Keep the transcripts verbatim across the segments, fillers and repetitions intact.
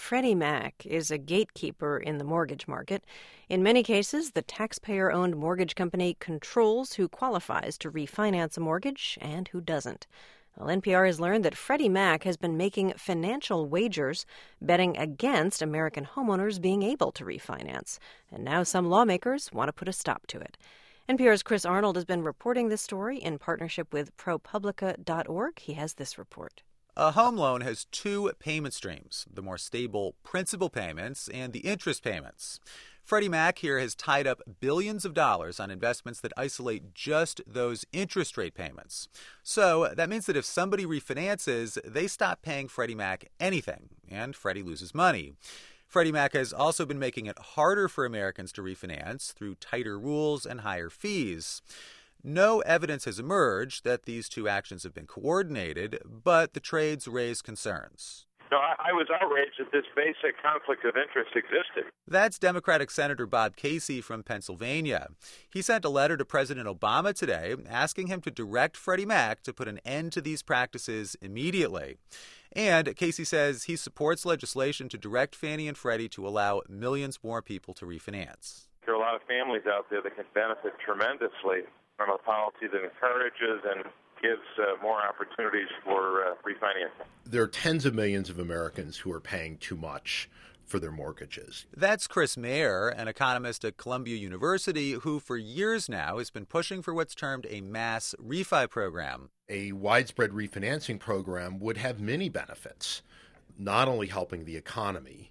Freddie Mac is a gatekeeper in the mortgage market. In many cases, the taxpayer-owned mortgage company controls who qualifies to refinance a mortgage and who doesn't. Well, N P R has learned that Freddie Mac has been making financial wagers, betting against American homeowners being able to refinance. And now some lawmakers want to put a stop to it. N P R's Chris Arnold has been reporting this story in partnership with ProPublica dot org. He has this report. A home loan has two payment streams, the more stable principal payments and the interest payments. Freddie Mac here has tied up billions of dollars on investments that isolate just those interest rate payments. So that means that if somebody refinances, they stop paying Freddie Mac anything, and Freddie loses money. Freddie Mac has also been making it harder for Americans to refinance through tighter rules and higher fees. No evidence has emerged that these two actions have been coordinated, but the trades raise concerns. No, I, I was outraged that this basic conflict of interest existed. That's Democratic Senator Bob Casey from Pennsylvania. He sent a letter to President Obama today asking him to direct Freddie Mac to put an end to these practices immediately. And Casey says he supports legislation to direct Fannie and Freddie to allow millions more people to refinance. There are a lot of families out there that can benefit tremendously from a policy that encourages and gives uh, more opportunities for uh, refinancing. There are tens of millions of Americans who are paying too much for their mortgages. That's Chris Mayer, an economist at Columbia University, who for years now has been pushing for what's termed a mass refi program. A widespread refinancing program would have many benefits, not only helping the economy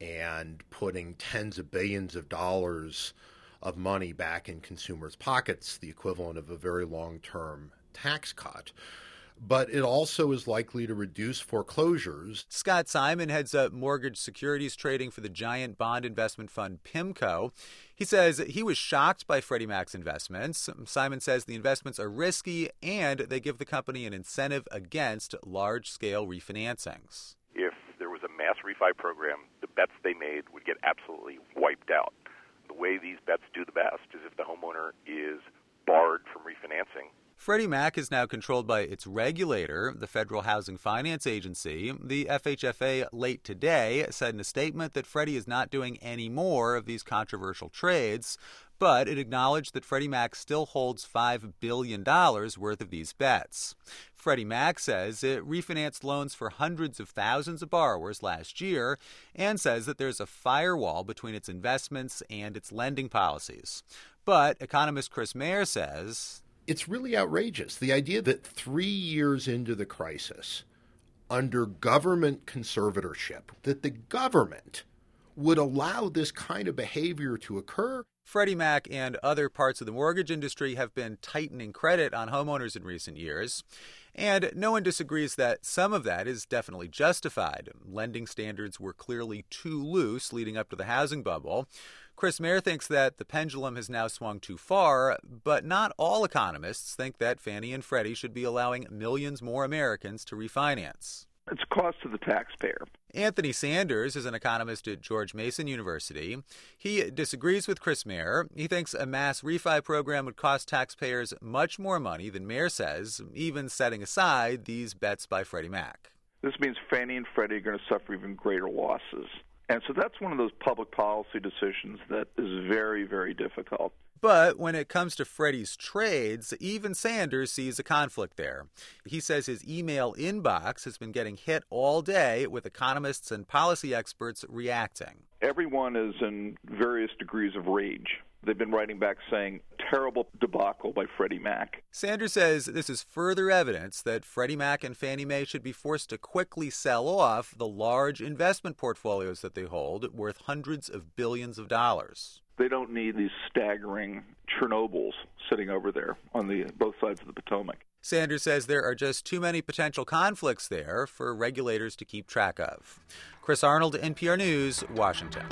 and putting tens of billions of dollars of money back in consumers' pockets, the equivalent of a very long-term tax cut, but it also is likely to reduce foreclosures. Scott Simon heads up mortgage securities trading for the giant bond investment fund PIMCO. He says he was shocked by Freddie Mac's investments. Simon says the investments are risky and they give the company an incentive against large-scale refinancings. If there was a mass refi program, the bets they made would get absolutely wiped out. The way these bets do the best is if the homeowner is barred from refinancing. Freddie Mac is now controlled by its regulator, the Federal Housing Finance Agency. The F H F A late today said in a statement that Freddie is not doing any more of these controversial trades, but it acknowledged that Freddie Mac still holds five billion dollars worth of these bets. Freddie Mac says it refinanced loans for hundreds of thousands of borrowers last year and says that there's a firewall between its investments and its lending policies. But economist Chris Mayer says it's really outrageous. The idea that three years into the crisis, under government conservatorship, that the government would allow this kind of behavior to occur. Freddie Mac and other parts of the mortgage industry have been tightening credit on homeowners in recent years. And no one disagrees that some of that is definitely justified. Lending standards were clearly too loose leading up to the housing bubble. Chris Mayer thinks that the pendulum has now swung too far, but not all economists think that Fannie and Freddie should be allowing millions more Americans to refinance. It's a cost to the taxpayer. Anthony Sanders is an economist at George Mason University. He disagrees with Chris Mayer. He thinks a mass refi program would cost taxpayers much more money than Mayer says, even setting aside these bets by Freddie Mac. This means Fannie and Freddie are going to suffer even greater losses. And so that's one of those public policy decisions that is very, very difficult. But when it comes to Freddie's trades, even Sanders sees a conflict there. He says his email inbox has been getting hit all day with economists and policy experts reacting. Everyone is in various degrees of rage. They've been writing back saying, terrible debacle by Freddie Mac. Sanders says this is further evidence that Freddie Mac and Fannie Mae should be forced to quickly sell off the large investment portfolios that they hold, worth hundreds of billions of dollars. They don't need these staggering Chernobyls sitting over there on the both sides of the Potomac. Sanders says there are just too many potential conflicts there for regulators to keep track of. Chris Arnold, N P R News, Washington.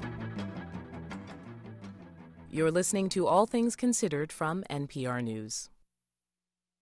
You're listening to All Things Considered from N P R News.